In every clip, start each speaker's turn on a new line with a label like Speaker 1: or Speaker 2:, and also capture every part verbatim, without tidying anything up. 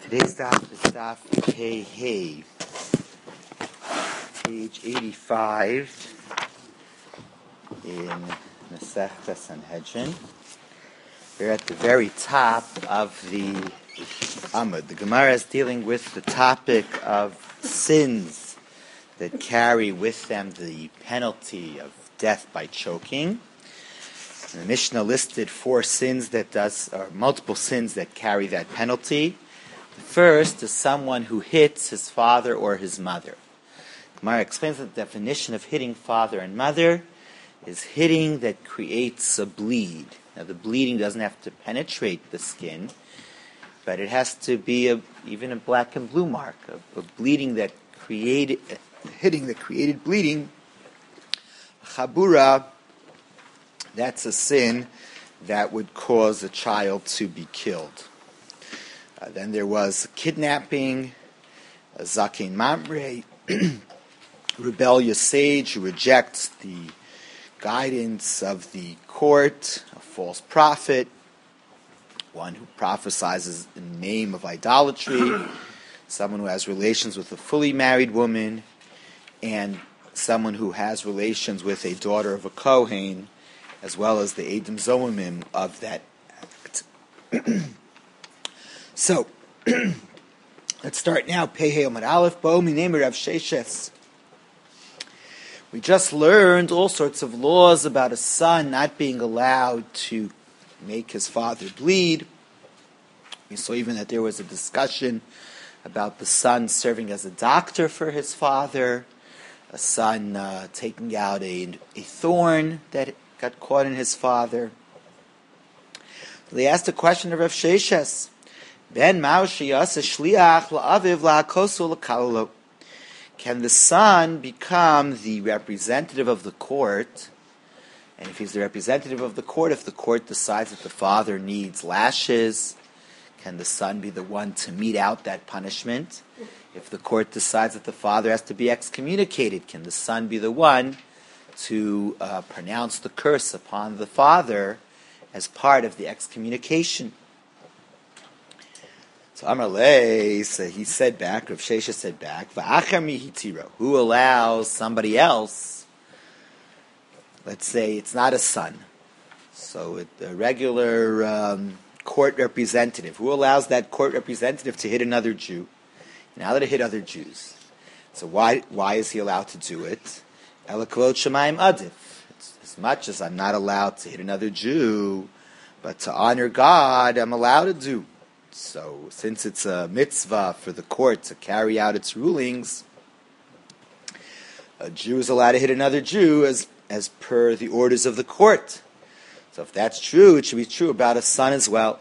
Speaker 1: Today's daf is daf Hey Hey, page eighty-five in Masechta Sanhedrin. We're at the very top of the Amud. The Gemara is dealing with the topic of sins that carry with them the penalty of death by choking. And the Mishnah listed four sins that does, or multiple sins that carry that penalty. The first is someone who hits his father or his mother. Gemara explains that the definition of hitting father and mother is hitting that creates a bleed. Now the bleeding doesn't have to penetrate the skin, but it has to be a, even a black and blue mark, a, a bleeding that created, uh, hitting that created bleeding. Chabura, that's a sin that would cause a child to be killed. Uh, then there was kidnapping, a zaken mamre, rebellious sage who rejects the guidance of the court, a false prophet, one who prophesizes in the name of idolatry, someone who has relations with a fully married woman, and someone who has relations with a daughter of a Kohen, as well as the Edom Zoamim of that act. So, let's start now. Pehei Omar Aleph Bo Minei Rav Sheshes. We just learned all sorts of laws about a son not being allowed to make his father bleed. We saw even that there was a discussion about the son serving as a doctor for his father, a son uh, taking out a, a thorn that got caught in his father. They asked a question of Rav Sheshes. Ben Maushiyas shliach la'aviv la'akosu l'kalalo. Can the son become the representative of the court? And if he's the representative of the court, if the court decides that the father needs lashes, can the son be the one to mete out that punishment? If the court decides that the father has to be excommunicated, can the son be the one to uh, pronounce the curse upon the father as part of the excommunication? So Amar Lei, so he said back, Rav Sheshes said back, V'achar mihitiro, who allows somebody else, let's say it's not a son, so it, a regular um, court representative, who allows that court representative to hit another Jew, now that to hit other Jews. So why why is he allowed to do it? Elakvot Shemayim Adif. As much as I'm not allowed to hit another Jew, but to honor God, I'm allowed to do. So, since it's a mitzvah for the court to carry out its rulings, a Jew is allowed to hit another Jew as as per the orders of the court. So, if that's true, it should be true about a son as well.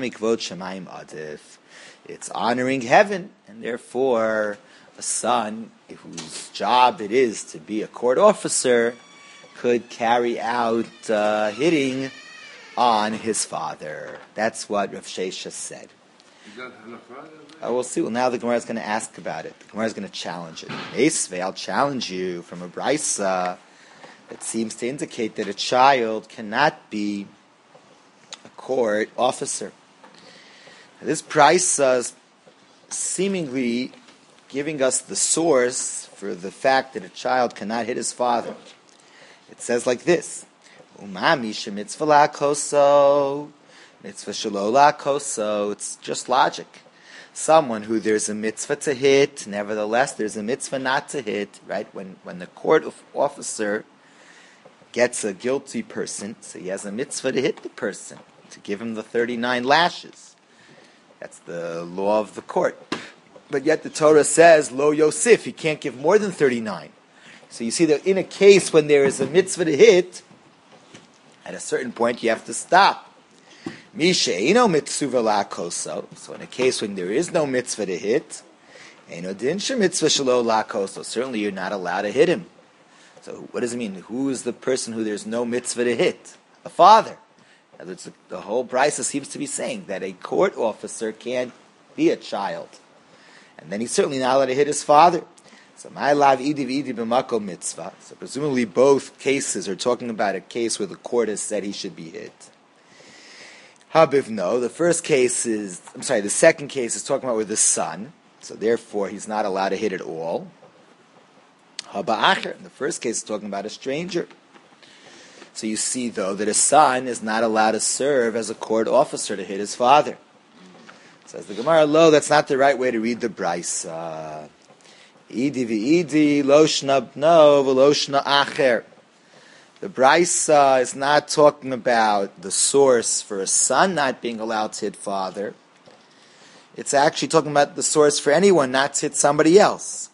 Speaker 1: It's honoring heaven, and therefore, a son whose job it is to be a court officer could carry out uh, hitting on his father. That's what Rav Sheshes said. Uh, we'll see. Well, now the Gemara is going to ask about it. The Gemara is going to challenge it. Esvei, I'll challenge you from a brisa that seems to indicate that a child cannot be a court officer. Now, this brisa is seemingly giving us the source for the fact that a child cannot hit his father. It says like this: Umami shemitzvah la'akoso, mitzvah shelo la'akoso. It's just logic. Someone who there's a mitzvah to hit, nevertheless there's a mitzvah not to hit, right? When when the court officer gets a guilty person, so he has a mitzvah to hit the person, to give him the thirty-nine lashes. That's the law of the court. But yet the Torah says, lo yosif, he can't give more than thirty-nine. So you see that in a case when there is a mitzvah to hit, at a certain point you have to stop. Misha eino mitzvah la'akoso. So in a case when there is no mitzvah to hit, eino dinsha mitzvah shelo la'akoso. Certainly you're not allowed to hit him. So what does it mean? Who is the person who there's no mitzvah to hit? A father. In other words, the whole brisa seems to be saying that a court officer can't be a child. And then he's certainly not allowed to hit his father. So my lav idiv idiv b'mako mitzvah. So presumably both cases are talking about a case where the court has said he should be hit. Habivno, the first case is, I'm sorry, the second case is talking about with the son, so therefore he's not allowed to hit at all. Haba'acher, the first case is talking about a stranger. So you see, though, that a son is not allowed to serve as a court officer to hit his father. Says the Gemara, lo, that's not the right way to read the Brisa. Idi v'idi, lo shna bno, v'lo shna acher. The Brisa is not talking about the source for a son not being allowed to hit father. It's actually talking about the source for anyone not to hit somebody else.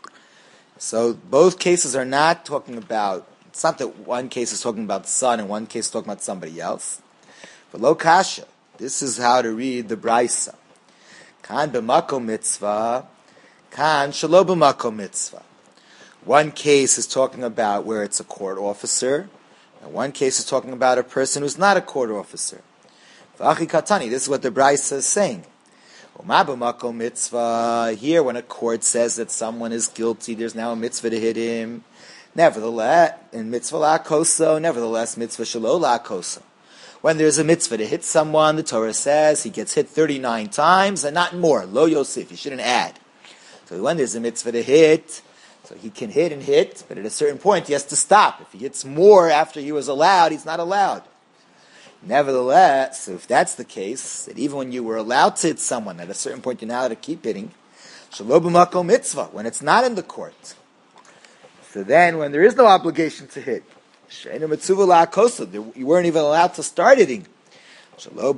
Speaker 1: So both cases are not talking about, it's not that one case is talking about the son and one case is talking about somebody else. But lo kasha, this is how to read the Brisa. Kan b'makom mitzvah, kan shelo b'makom mitzvah. One case is talking about where it's a court officer, and one case is talking about a person who's not a court officer. V'achi katani, this is what the Brisa is saying. Uma b'makom mitzvah, here when a court says that someone is guilty, there's now a mitzvah to hit him. Nevertheless, in mitzvah la'koso, nevertheless, mitzvah shelo la'koso. When there's a mitzvah to hit someone, the Torah says he gets hit thirty-nine times and not more. Lo Yosef, you shouldn't add. So when there's a mitzvah to hit, so he can hit and hit, but at a certain point he has to stop. If he hits more after he was allowed, he's not allowed. Nevertheless, so if that's the case, that even when you were allowed to hit someone, at a certain point you're not allowed to keep hitting, shelo b'makom mitzvah, when it's not in the court. So then, when there is no obligation to hit, you weren't even allowed to start hitting. So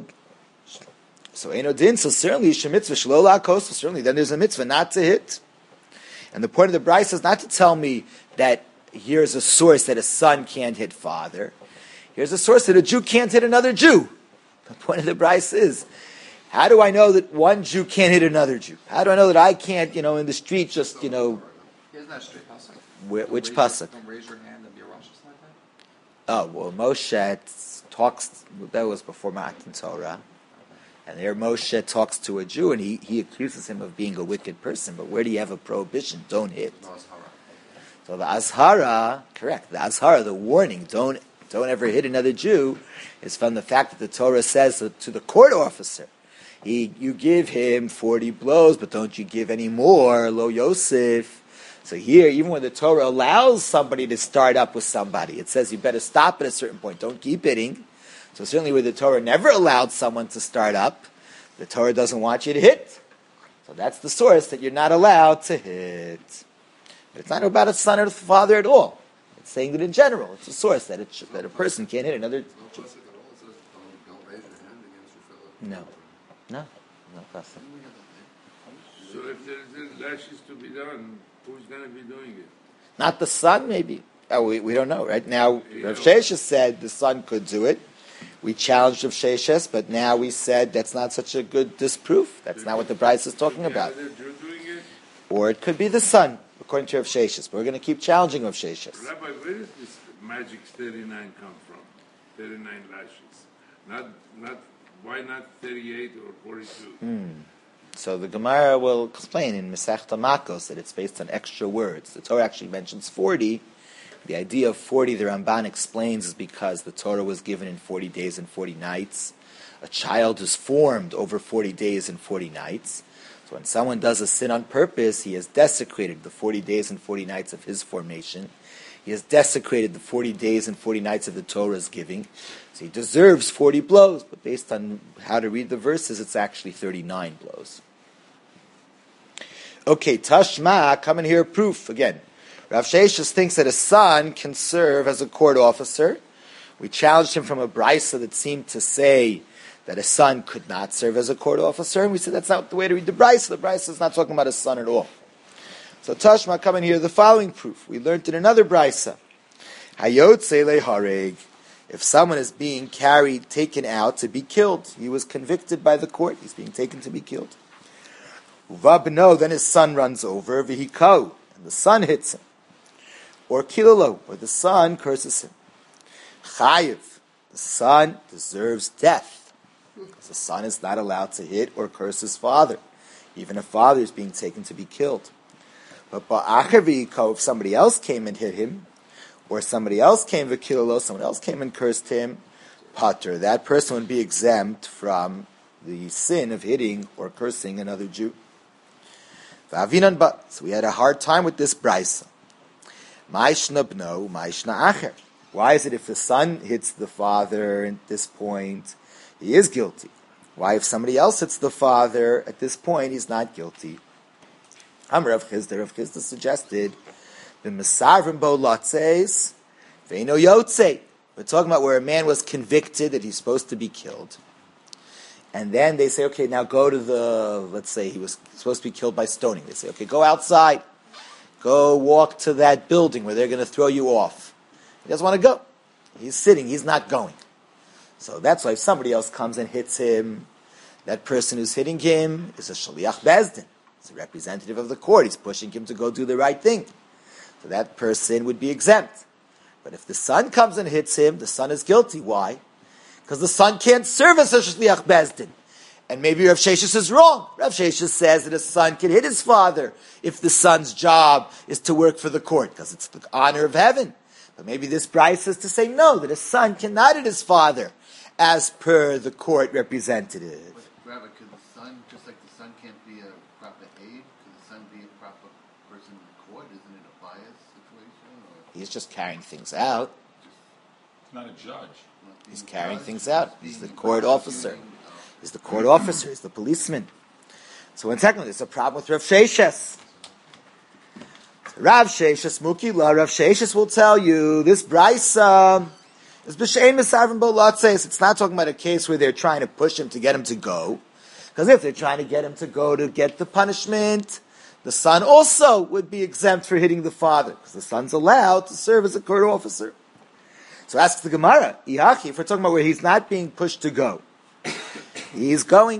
Speaker 1: Eino Din, so certainly Shemitzvah Shelo La'Kosa, certainly then there's a mitzvah not to hit. And the point of the Brisa is not to tell me that here's a source that a son can't hit father. Here's a source that a Jew can't hit another Jew. The point of the Brisa is, how do I know that one Jew can't hit another Jew? How do I know that I can't, you know, in the street just, you know...
Speaker 2: Isn't that straight pasuk?
Speaker 1: Wh- which
Speaker 2: don't
Speaker 1: pasuk?
Speaker 2: Don't raise your hand and be a Rosh like that?
Speaker 1: Oh, well, Moshe talks, that was before Matan Torah. And there Moshe talks to a Jew and he, he accuses him of being a wicked person. But where do you have a prohibition? Don't hit.
Speaker 2: No, Azhara.
Speaker 1: So the Azhara, correct, the Azhara, the warning, don't don't ever hit another Jew, is from the fact that the Torah says to, to the court officer, he, you give him forty blows, but don't you give any more, Lo Yosef. So here, even when the Torah allows somebody to start up with somebody, it says you better stop at a certain point, don't keep hitting. So certainly where the Torah never allowed someone to start up, the Torah doesn't want you to hit. So that's the source that you're not allowed to hit. But it's not about a son or a father at all. It's saying that in general, it's a source that, it should, that a person can't hit another. No. No. No pasuk.
Speaker 3: So if there is lashes to be done, who's going to be doing it?
Speaker 1: Not the son, maybe. Oh, we, we don't know. Right now, Rav Sheshes said the son could do it. We challenged Rav Sheshes, but now we said that's not such a good disproof. That's not what the Brisa is talking about. Or it could be the son, according to Rav Sheshes. But we're going to keep challenging Rav Sheshes.
Speaker 3: Rabbi, where does this magic thirty-nine come from? thirty-nine lashes. Not, not, why not thirty-eight or forty-two?
Speaker 1: Hmm. So the Gemara will explain in Masechta Makos that it's based on extra words. The Torah actually mentions forty. The idea of forty, the Ramban explains, is because the Torah was given in forty days and forty nights. A child is formed over forty days and forty nights. So when someone does a sin on purpose, he has desecrated the forty days and forty nights of his formation. He has desecrated the forty days and forty nights of the Torah's giving. So he deserves forty blows, but based on how to read the verses, it's actually thirty-nine blows. Okay, Tashma, come and hear proof again. Rav Sheshes thinks that a son can serve as a court officer. We challenged him from a brisa that seemed to say that a son could not serve as a court officer, and we said that's not the way to read the brisa. The brisa is not talking about a son at all. So Tashma, come and hear the following proof. We learned in another brisa. Hayotze lehareg. If someone is being carried, taken out to be killed, he was convicted by the court, he's being taken to be killed. Uvabno, then his son runs over, vihikau, and the son hits him. Or kilolo, or the son curses him. Chayiv, the son deserves death. The son is not allowed to hit or curse his father, even if father is being taken to be killed. But ba'acher vihikau, if somebody else came and hit him, or somebody else came v'kilolo, someone else came and cursed him, pater. That person would be exempt from the sin of hitting or cursing another Jew. V'avinan ba. So we had a hard time with this brisa. Ma'ishna bno, ma'ishna acher. Why is it if the son hits the father at this point, he is guilty? Why if somebody else hits the father at this point, he's not guilty? Amar Rav Chisda, Rav Chisda suggested, the mesarvim bo latzeis, ve'ino yotzei. We're talking about where a man was convicted that he's supposed to be killed. And then they say, okay, now go to the, let's say he was supposed to be killed by stoning. They say, okay, go outside. Go walk to that building where they're going to throw you off. He doesn't want to go. He's sitting. He's not going. So that's why if somebody else comes and hits him, that person who's hitting him is a shaliach bezdin. It's a representative of the court. He's pushing him to go do the right thing. So that person would be exempt. But if the son comes and hits him, the son is guilty. Why? Because the son can't serve as a shaliach bezdin. And maybe Rav Sheshis is wrong. Rav Sheshis says that a son can hit his father if the son's job is to work for the court, because it's the honor of heaven. But maybe this brisa is to say no, that a son cannot hit his father as per the court representative.
Speaker 4: But Rabbi, could the son, just like the son can't be a proper aide, could the son be a proper person in the court? Isn't it a bias situation? Or
Speaker 1: He's just carrying things out.
Speaker 5: He's not a judge.
Speaker 1: He's carrying things out. He's the court officer. He's the court officer. He's the policeman. So one second, there's a problem with Rav Sheshes. Rav Sheshes, Mukila, Rav Sheshes will tell you, this brisa is b'shein mesarvim bo latzeis. It's not talking about a case where they're trying to push him to get him to go. Because if they're trying to get him to go to get the punishment, the son also would be exempt for hitting the father. Because the son's allowed to serve as a court officer. So ask the Gemara, Ihaki, if we're talking about where he's not being pushed to go, he's going.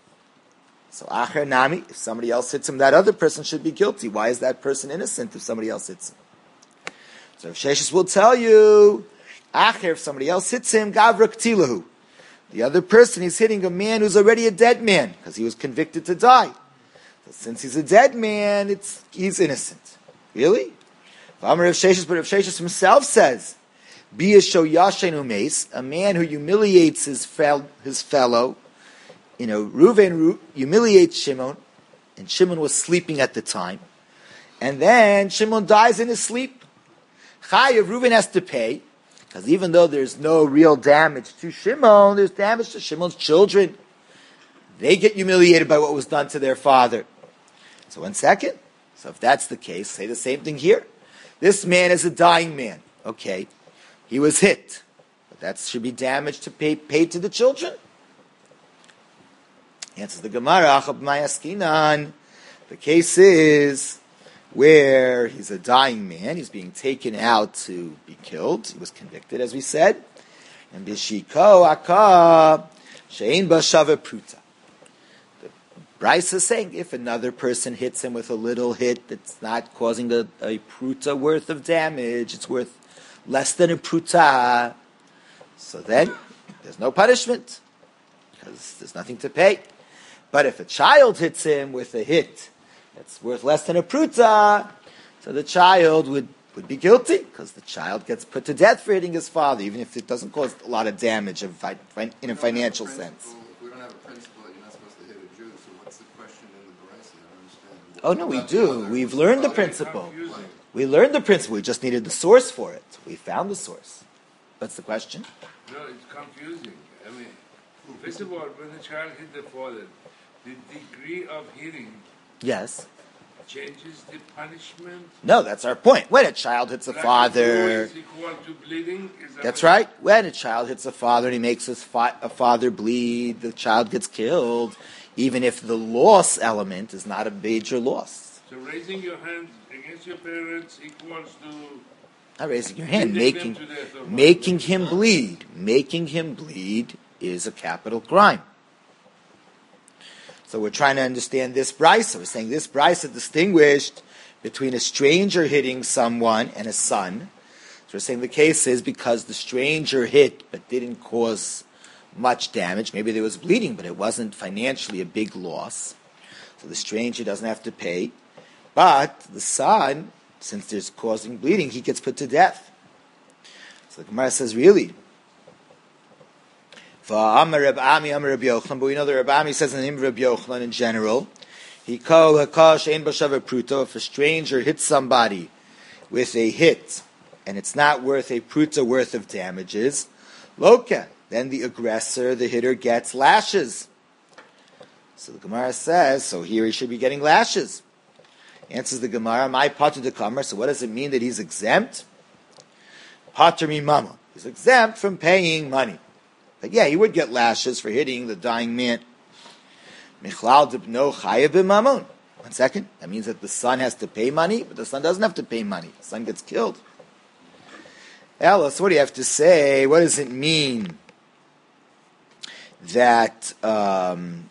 Speaker 1: So Acher Nami, if somebody else hits him, that other person should be guilty. Why is that person innocent if somebody else hits him? So if Sheshis will tell you, Acher, if somebody else hits him, Gavrak Tilahu. The other person is hitting a man who's already a dead man, because he was convicted to die. So since he's a dead man, it's he's innocent. Really? Amar Rav Sheshis, but Rav Sheshis himself says, Be a show yashen umeis, a man who humiliates his fel- his fellow. You know, Reuven Ru- humiliates Shimon, and Shimon was sleeping at the time. And then Shimon dies in his sleep. Chayav, Reuven has to pay, because even though there's no real damage to Shimon, there's damage to Shimon's children. They get humiliated by what was done to their father. So one second. So if that's the case, say the same thing here. This man is a dying man. Okay. He was hit. But that should be damage to pay paid to the children. Answers the Gemara, Achab Mayaskinan. The case is where he's a dying man. He's being taken out to be killed. He was convicted, as we said. And Bishiko Aka Shein Bashava Pruta. The Bryce is saying if another person hits him with a little hit that's not causing a, a pruta worth of damage, it's worth less than a pruta, so then there's no punishment because there's nothing to pay. But if a child hits him with a hit that's worth less than a pruta, so the child would, would be guilty because the child gets put to death for hitting his father, even if it doesn't cause a lot of damage in, fi- in a financial sense.
Speaker 2: We don't have a principle that you're not supposed to hit a Jew, so what's the question in the Baraisa? I don't understand.
Speaker 1: Oh no, we do. We've learned the principle.
Speaker 3: Confusing.
Speaker 1: We learned the principle. We just needed the source for it. We found the source. What's the question?
Speaker 3: No, it's confusing. I mean, first of all, when the child hit the father, the degree of hitting
Speaker 1: Yes.
Speaker 3: changes the punishment.
Speaker 1: No, that's our point. When a child hits a
Speaker 3: Like
Speaker 1: father,
Speaker 3: is equal to bleeding. Is that
Speaker 1: that's
Speaker 3: what-
Speaker 1: right. When a child hits a father and he makes his fa- a father bleed, the child gets killed, even if the loss element is not a major loss.
Speaker 3: So raising your hand against your parents equals to
Speaker 1: Not raising your hand,
Speaker 3: bleeding
Speaker 1: making
Speaker 3: them to death or
Speaker 1: making him bleed. Making him bleed is a capital crime. So we're trying to understand this brisa. We're saying this brisa distinguished between a stranger hitting someone and a son. So we're saying the case is because the stranger hit but didn't cause much damage. Maybe there was bleeding, but it wasn't financially a big loss. So the stranger doesn't have to pay. But the son, since there's causing bleeding, he gets put to death. So the Gemara says, really? Amar Reb Ami, Amar Reb Yochanan, but we know that Reb Ami says in the name of Reb Yochanan in general, he called Hakash Ein Bashav Pruto, if a stranger hits somebody with a hit, and it's not worth a pruta worth of damages, Loka, then the aggressor, the hitter, gets lashes. So the Gemara says, so here he should be getting lashes. Answers the Gemara, my pater de kamer, so what does it mean that he's exempt? Pater mi mama. He's exempt from paying money. But yeah, he would get lashes for hitting the dying man. Michlal dibno chayev b'mamon. One second. That means that the son has to pay money, but the son doesn't have to pay money. The son gets killed. Alice, what do you have to say? What does it mean that... Um,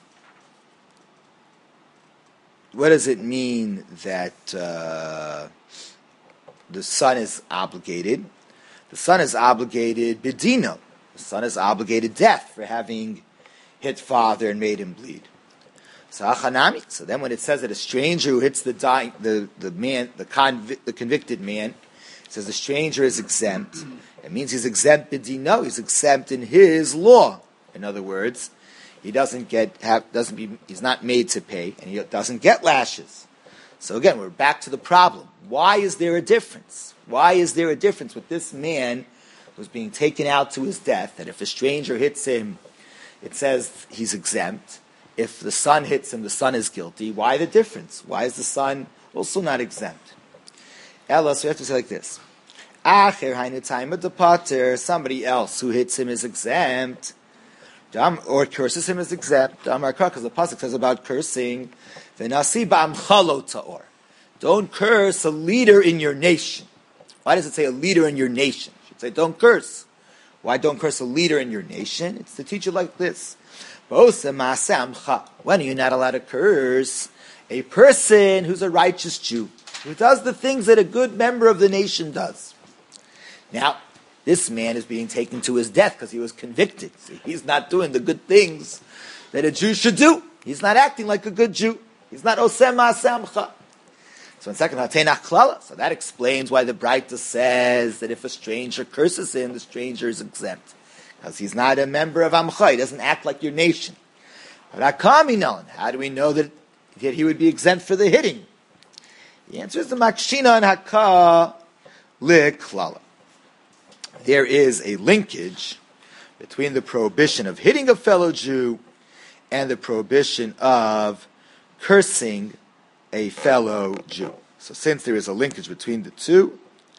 Speaker 1: what does it mean that uh, the son is obligated? The son is obligated bidino. The son is obligated death for having hit father and made him bleed. So achanami. So then, when it says that a stranger who hits the dying, the the man, the convic, the convicted man, it says the stranger is exempt. It means he's exempt bidino. He's exempt in his law. In other words, he doesn't get have doesn't be he's not made to pay, and he doesn't get lashes. So again, we're back to the problem. Why is there a difference? Why is there a difference with this man who's being taken out to his death, that if a stranger hits him, it says he's exempt. If the son hits him, the son is guilty. Why the difference? Why is the son also not exempt? Ella, so we have to say like this. Acher hainu time of the pater, somebody else who hits him is exempt, or curses him is exempt. Because the pasuk says about cursing, v'nasi ba'amcha lo ta'or. Don't curse a leader in your nation. Why does it say a leader in your nation? It should say don't curse. Why don't curse a leader in your nation? It's to teach you like this. When are you not allowed to curse a person who's a righteous Jew, who does the things that a good member of the nation does? Now, this man is being taken to his death because he was convicted. See, he's not doing the good things that a Jew should do. He's not acting like a good Jew. He's not osem ma'asamcha. So in second, klala. So that explains why the Braita says that if a stranger curses him, the stranger is exempt. Because he's not a member of Amcha. He doesn't act like your nation. But Akaminon, how do we know that, that he would be exempt for the hitting? The answer is the Makshina and Haka Liklala. There is a linkage between the prohibition of hitting a fellow Jew and the prohibition of cursing a fellow Jew. So since there is a linkage between the two,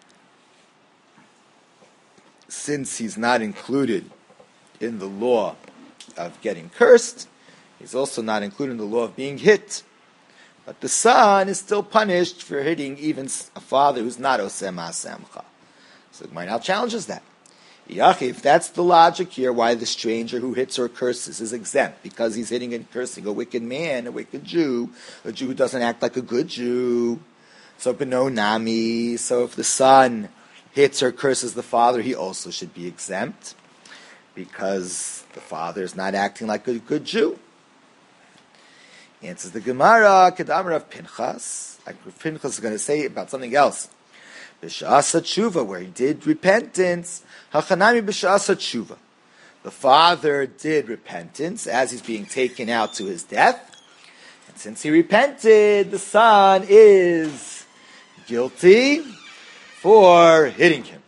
Speaker 1: since he's not included in the law of getting cursed, he's also not included in the law of being hit. But the son is still punished for hitting even a father who's not osem asemcha. So the Gemara now challenges that. If that's the logic here, why the stranger who hits or curses is exempt, because he's hitting and cursing a wicked man, a wicked Jew, a Jew who doesn't act like a good Jew. So beno nami. So if the son hits or curses the father, he also should be exempt, because the father is not acting like a good Jew. Answers the Gemara, Kedamar of Pinchas. Like Pinchas is going to say about something else. B'sha'asa tshuva, where he did repentance. Hachanami b'sha'asa tshuva. The father did repentance as he's being taken out to his death. And since he repented, the son is guilty for hitting him.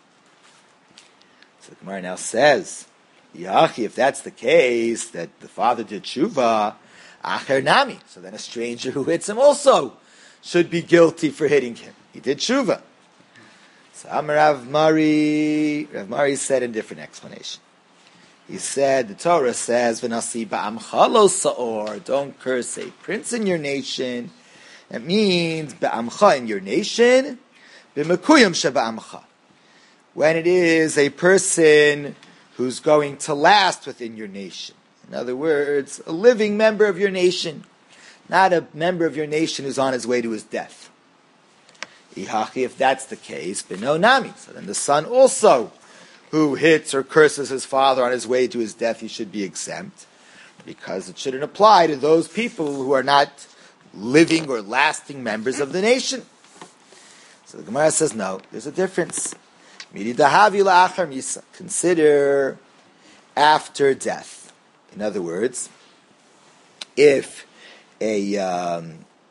Speaker 1: So the Gemara now says, Yachi, if that's the case, that the father did tshuva, acher nami. So then a stranger who hits him also should be guilty for hitting him. He did tshuva. So Amar Rav Mari, Rav Mari said a different explanation. He said, the Torah says, V'nasi ba'amcha lo sa'or, don't curse a prince in your nation. That means, ba'amcha in your nation, b'mekuyim sheba'amcha. When it is a person who's going to last within your nation. In other words, a living member of your nation, not a member of your nation who's on his way to his death. Ihachi, if that's the case, beno nami. So then the son also, who hits or curses his father on his way to his death, he should be exempt, because it shouldn't apply to those people who are not living or lasting members of the nation. So the Gemara says, no, there's a difference. Consider after death. In other words, if a um,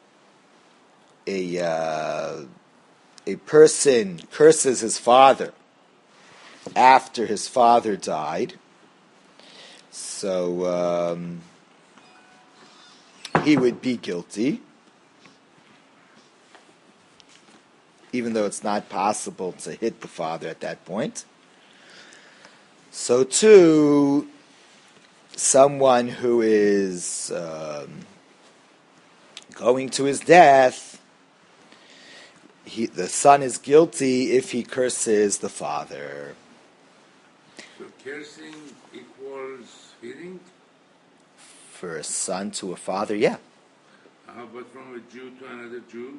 Speaker 1: a uh, a person curses his father after his father died, so um, he would be guilty, even though it's not possible to hit the father at that point. So too, someone who is um, going to his death, he, the son is guilty if he curses the father.
Speaker 3: So cursing equals hitting?
Speaker 1: For a son to a father, yeah.
Speaker 3: How about from a Jew to another Jew?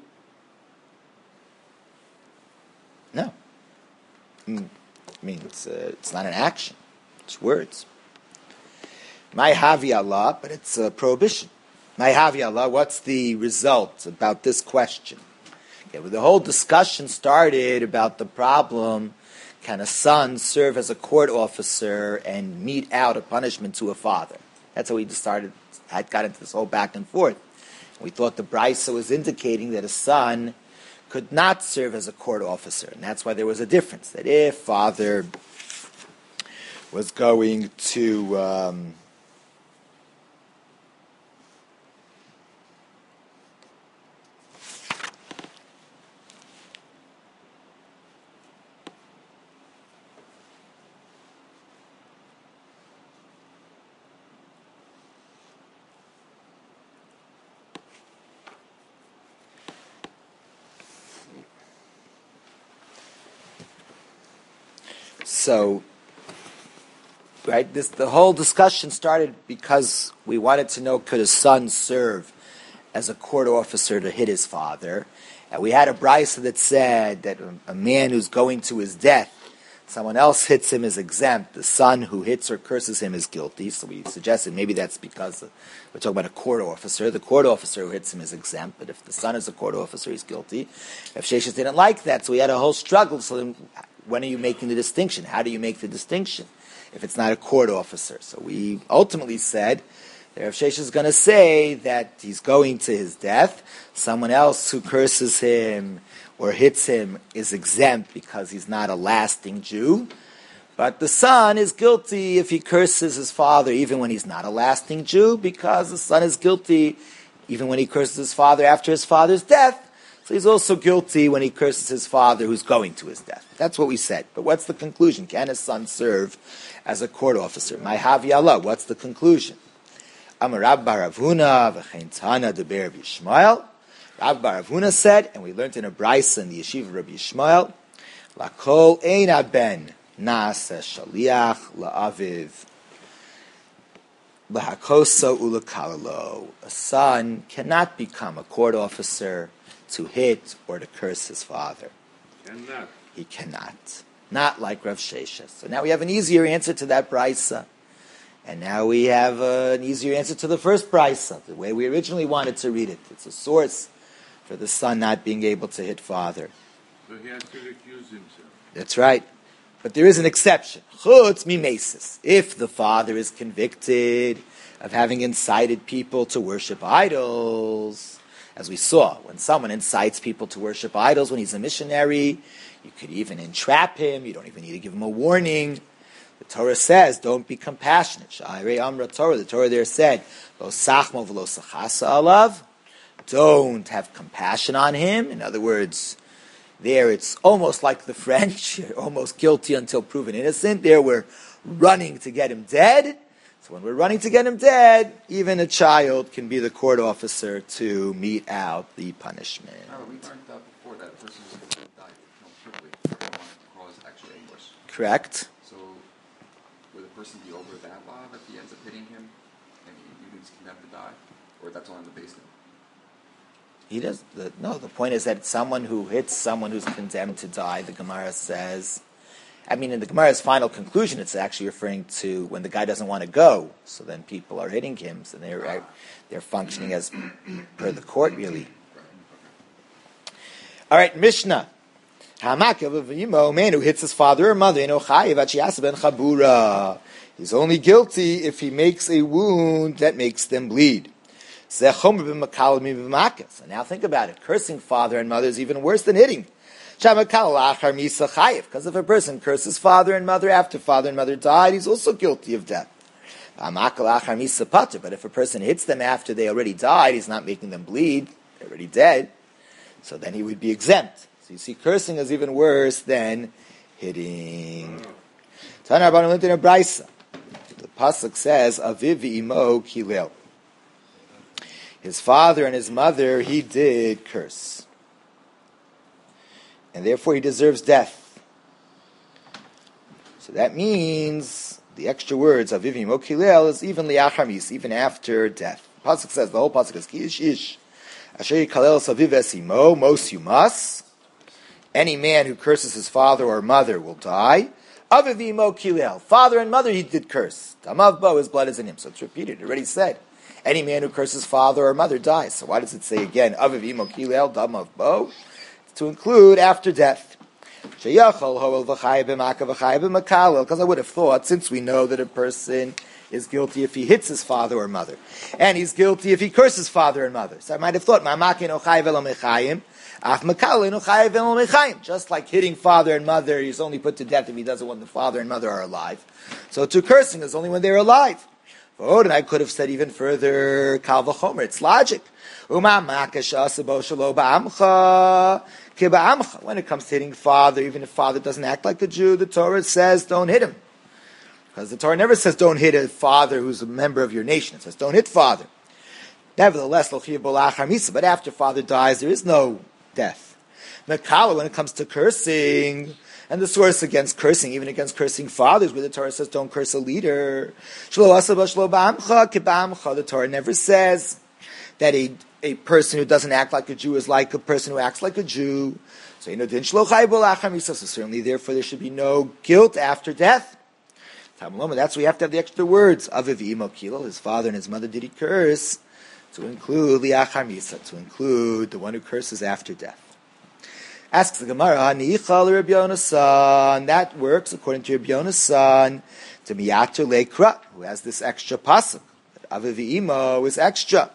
Speaker 1: No. Mm, I mean, it's, uh, it's not an action. It's words. My havi Allah, but it's a prohibition. My havi Allah, what's the result about this question? Okay, well, the whole discussion started about the problem, can a son serve as a court officer and mete out a punishment to a father? That's how we started, had got into this whole back and forth. We thought the Brisa was indicating that a son could not serve as a court officer, and that's why there was a difference. That if father was going to um, So, right, this the whole discussion started because we wanted to know, could a son serve as a court officer to hit his father? And we had a brisa that said that a man who's going to his death, someone else hits him is exempt. The son who hits or curses him is guilty. So we suggested maybe that's because we're talking about a court officer. The court officer who hits him is exempt, but if the son is a court officer, he's guilty. If Sheshes didn't like that, so we had a whole struggle. So then, when are you making the distinction? How do you make the distinction if it's not a court officer? So we ultimately said that Rav Sheshes is going to say that he's going to his death. Someone else who curses him or hits him is exempt because he's not a lasting Jew. But the son is guilty if he curses his father even when he's not a lasting Jew, because the son is guilty even when he curses his father after his father's death. So he's also guilty when he curses his father who's going to his death. That's what we said. But what's the conclusion? Can his son serve as a court officer? My havi Allah, what's the conclusion? Amar Rav bar Avuna v'chein Tana deber Rabbi Yishmael. Rav bar Avuna said, and we learned in a brisa in the yeshiva of Rabbi Yishmael, Lakol eina ben nasa shaliach la'aviv lahakosa ulakalalo. A son cannot become a court officer to hit or to curse his father.
Speaker 3: Cannot.
Speaker 1: He cannot. Not like Rav Sheshes. So now we have an easier answer to that brisa. And now we have uh, an easier answer to the first brisa, the way we originally wanted to read it. It's a source for the son not being able to hit father.
Speaker 3: So he has to recuse himself.
Speaker 1: That's right. But there is an exception. Chutz mimesis. If the father is convicted of having incited people to worship idols, as we saw, when someone incites people to worship idols when he's a missionary, you could even entrap him. You don't even need to give him a warning. The Torah says, don't be compassionate. Sha'arei Amra Torah. The Torah there said, Lo sachmo v'lo sachasa alav. Don't have compassion on him. In other words, there it's almost like the French. You're almost guilty until proven innocent. There we're running to get him dead. So when we're running to get him dead, even a child can be the court officer to mete out the punishment.
Speaker 6: No, we learned that before, that a person is going to die. No, quickly. They don't want to cause actual anguish.
Speaker 1: Correct.
Speaker 6: So, would a person be over that law if he ends up hitting him and he, he's condemned to die? Or that's on the basement?
Speaker 1: He does. The, no, the point is that someone who hits someone who's condemned to die, the Gemara says, I mean, in the Gemara's final conclusion, it's actually referring to when the guy doesn't want to go. So then people are hitting him, so they're they're functioning as per the court, really. All right, Mishnah. A man who hits his father or mother, He's only guilty if he makes a wound that makes them bleed. So now think about it. Cursing father and mother is even worse than hitting. Because if a person curses father and mother after father and mother died, he's also guilty of death. But if a person hits them after they already died, he's not making them bleed, they're already dead, so then he would be exempt. So you see, cursing is even worse than hitting. The pasuk says, Aviv v'imo kilel. His father and his mother, he did curse. And therefore he deserves death. So that means the extra words, Aviv v'imo kilel, is even li'achar mis, even after death. The pasuk says, the whole pasuk is, Ki ish ish, asher yikalel saviv es imo, mos yumas. Any man who curses his father or mother will die. Aviv v'imo kilel. Father and mother he did curse. Damav bo, his blood is in him. So it's repeated, it already said. Any man who curses father or mother dies. So why does it say again, Aviv v'imo kilel, damav bo? It's to include after death. Because I would have thought, since we know that a person is guilty if he hits his father or mother, and he's guilty if he curses father and mother. So I might have thought, just like hitting father and mother, he's only put to death if he doesn't when the father and mother are alive. So to cursing is only when they're alive. Oh, and I could have said even further, Kal v'chomer, it's logic. When it comes to hitting father, even if father doesn't act like a Jew, the Torah says don't hit him. Because the Torah never says don't hit a father who's a member of your nation. It says don't hit father. Nevertheless, but after father dies, there is no death. Mekala, when it comes to cursing, and the source against cursing, even against cursing fathers, where the Torah says don't curse a leader. The Torah never says that a, a person who doesn't act like a Jew is like a person who acts like a Jew. So, you know, so certainly, therefore, there should be no guilt after death. That's why we have to have the extra words. Aviv v'imo kilel, his father and his mother did he curse, to include liachar misa, to include the one who curses after death. Asks the Gemara, Nichal Rabbi Yonasan, that works according to Rabbi Yonasan, to miyater lekra, who has this extra pasuk. Aviv v'imo is extra.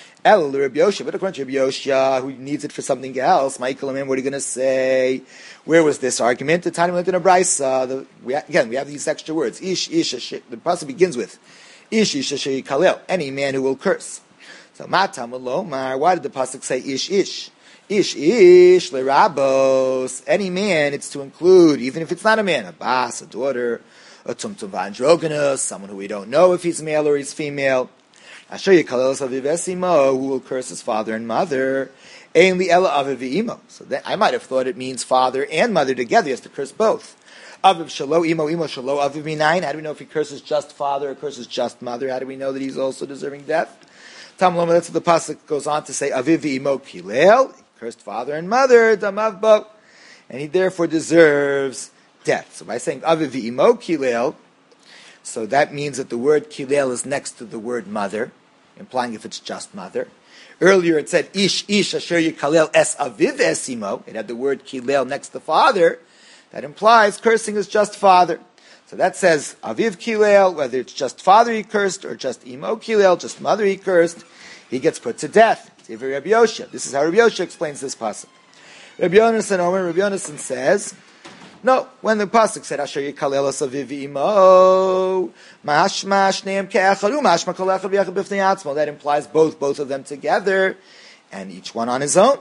Speaker 1: El Rabbi Yoshia, but according to Rabbi Yoshia, who needs it for something else, Michael, what are you going to say? Where was this argument? The time we went in a brisa. The, we, again, we have these extra words. Ish, ish, ish. The pasuk begins with Ish, ish, ish, kalel. Any man who will curse. So matam alomar. Why did the pasuk say ish, ish? Ish, ish, lerabos. Any man, it's to include, even if it's not a man, a bas, a daughter, a tumtum androgynous, someone who we don't know if he's male or he's female. Asher yikalel saviv es imo, who will curse his father and mother. Ein li ela aviv v'imo. So that, I might have thought it means father and mother together. He has to curse both. Aviv shalo imo imo shalo aviv minayin. How do we know if he curses just father or curses just mother? How do we know that he's also deserving death? Tam loma, that's what the pasuk goes on to say. Aviv v'imo kilel. He cursed father and mother. Damav bo. And he therefore deserves death. So by saying aviv v'imo kilel, so that means that the word kilel is next to the word mother, implying if it's just mother. Earlier it said, Ish, Ish, Asher Yikalel Es Aviv Esimo. It had the word Kilel next to father. That implies cursing is just father. So that says, Aviv Kilel, whether it's just father he cursed, or just Imo Kilel, just mother he cursed, he gets put to death. It's Rabbi Yoshia. This is how Rabbi Yoshia explains this pasuk. Rabbi Yonasan Omer, Rabbi Yonasan says, no, when the pasuk said Asher Yikalel Es Aviv Imo, Mashma Shneim Ke'echaru, Mashma Kol Echad V'Echad B'fnei Atzmo. That implies both, both of them together, and each one on his own.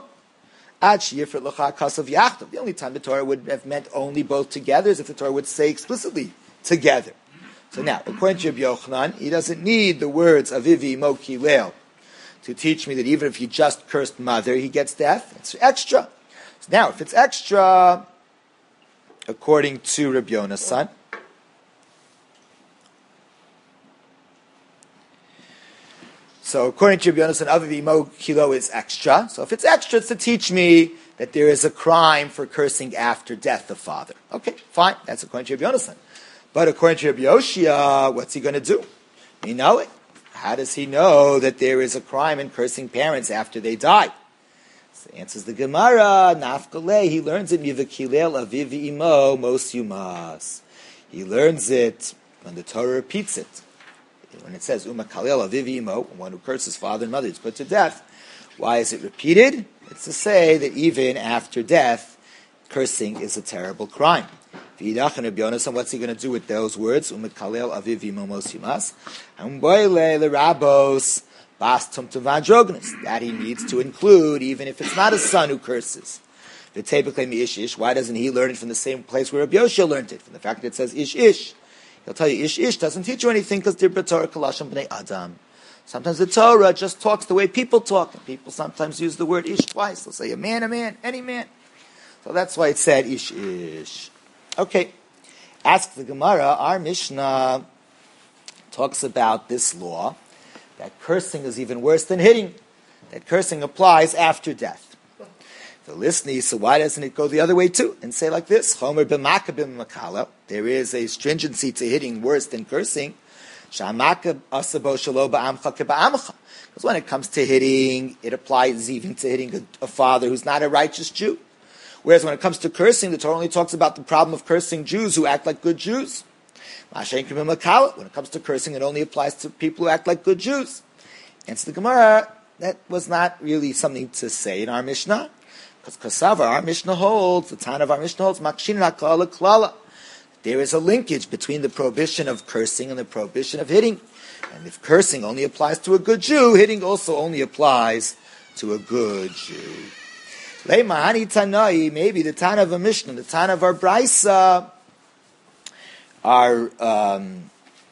Speaker 1: Ad Sheyifrit L'cha Kasav Yachdav. The only time the Torah would have meant only both together is if the Torah would say explicitly together. So now, according to Rabbi Yochanan, he doesn't need the words Aviv Imo Kilel to teach me that even if he just cursed mother, he gets death. It's extra. So now, if it's extra, according to Rabbi Yonasan, so according to Rabbi Yonasan, Aviv Imo Kilo is extra. So if it's extra, it's to teach me that there is a crime for cursing after death of father. Okay, fine. That's according to Rabbi Yonasan. But according to Rabbi Yoshia, what's he going to do? You know it. How does he know that there is a crime in cursing parents after they die? So answers the Gemara, Nafkale, he learns it, Mivakilel Aviv Imo Mos Yumas. He learns it when the Torah repeats it. When it says, Uma Kalel Aviv Imo, one who curses father and mother is put to death. Why is it repeated? It's to say that even after death, cursing is a terrible crime. V'yidach and Rabbi Yonasan, what's he going to do with those words? Uma Kalel Aviv Imo Mosimas. Amboile Lerabos Bas Tumtum Vandrognis. That he needs to include, even if it's not a son who curses. Ish Ish. Why doesn't he learn it from the same place where Rabbi Yoshua learned it? From the fact that it says Ish Ish. He'll tell you Ish Ish doesn't teach you anything because Dibra Torah Kalashim B'nei Adam. Sometimes the Torah just talks the way people talk, and people sometimes use the word Ish twice. They'll say a man, a man, any man. So that's why it said Ish Ish. Okay. Ask the Gemara. Our Mishnah talks about this law that cursing is even worse than hitting. That cursing applies after death. The listening, so why doesn't it go the other way too? And say like this, Chomer b'makabim makala, there is a stringency to hitting worse than cursing. Shamakab asabo shalo ba'amcha keba'amcha. Because when it comes to hitting, it applies even to hitting a, a father who's not a righteous Jew. Whereas when it comes to cursing, the Torah only talks about the problem of cursing Jews who act like good Jews. When it comes to cursing, it only applies to people who act like good Jews. And to the Gemara, that was not really something to say in our Mishnah. Because Kasava, our Mishnah holds, the Tan of our Mishnah holds, Makshin HaKlala Klala. There is a linkage between the prohibition of cursing and the prohibition of hitting. And if cursing only applies to a good Jew, hitting also only applies to a good Jew. Leimahani Tanai, maybe the Tan of a Mishnah, the Tan of our Braisa, are, um,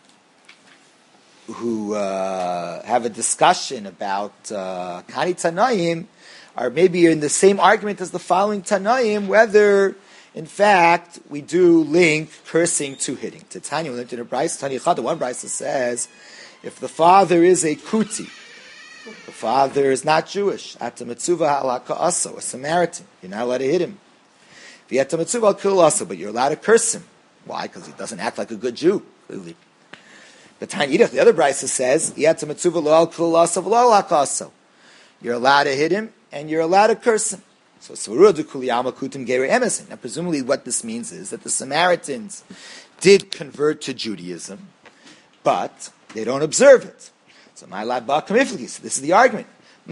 Speaker 1: who uh, have a discussion about uh, Kani Tanaim, are maybe in the same argument as the following Tanaim, whether, in fact, we do link cursing to hitting. To Tanya, we looked in a Braisa, Tanya Chada, one Braisa says, if the father is a Kuti, the father is not Jewish, Atamatsuva halaka aso, a Samaritan, you're not allowed to hit him. V'yatamatsuva al kil aso, but you're allowed to curse him. Why? Because he doesn't act like a good Jew, clearly. But Tanya, the other Braisa says, Yatamatsuva lo al kil aso v'lo halaka aso. You're allowed to hit him, and you're allowed to curse him. So, now presumably what this means is that the Samaritans did convert to Judaism, but they don't observe it. So, this is the argument.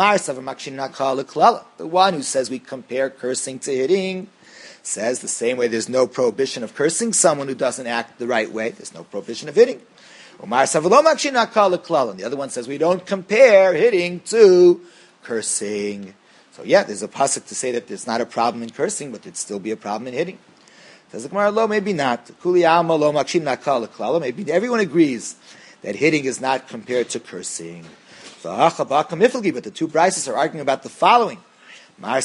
Speaker 1: The one who says we compare cursing to hitting says the same way there's no prohibition of cursing someone who doesn't act the right way, there's no prohibition of hitting. And the other one says we don't compare hitting to cursing. So yeah, there's a pasuk to say that there's not a problem in cursing, but there'd still be a problem in hitting. Says the Gemara, lo, maybe not. Maybe everyone agrees that hitting is not compared to cursing. But the two Brises are arguing about the following. One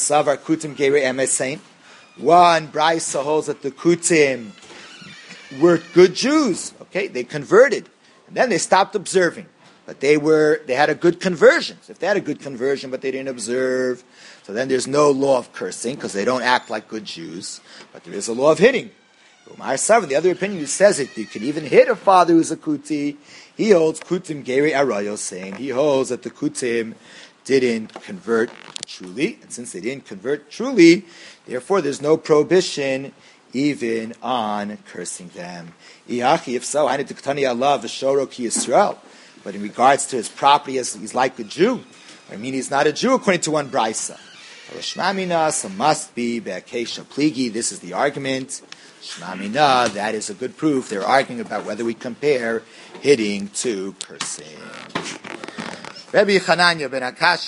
Speaker 1: Brisa holds that the Kutim were good Jews. Okay, they converted. And then they stopped observing. But they were, they had a good conversion. So if they had a good conversion, but they didn't observe, so then there's no law of cursing, because they don't act like good Jews. But there is a law of hitting. The other opinion who says it, you can even hit a father who's a kuti. He holds kutim geri arayo, saying he holds that the kutim didn't convert truly. And since they didn't convert truly, therefore there's no prohibition even on cursing them. If so, I need to ktani Allah v'shoro ki Yisrael. But in regards to his property, as he's like a Jew. I mean, he's not a Jew according to one Brisa. So must be be'akesha pligi. This is the argument. Shmamina, that is a good proof. They're arguing about whether we compare hitting to cursing. Rabbi Chananya ben Akash.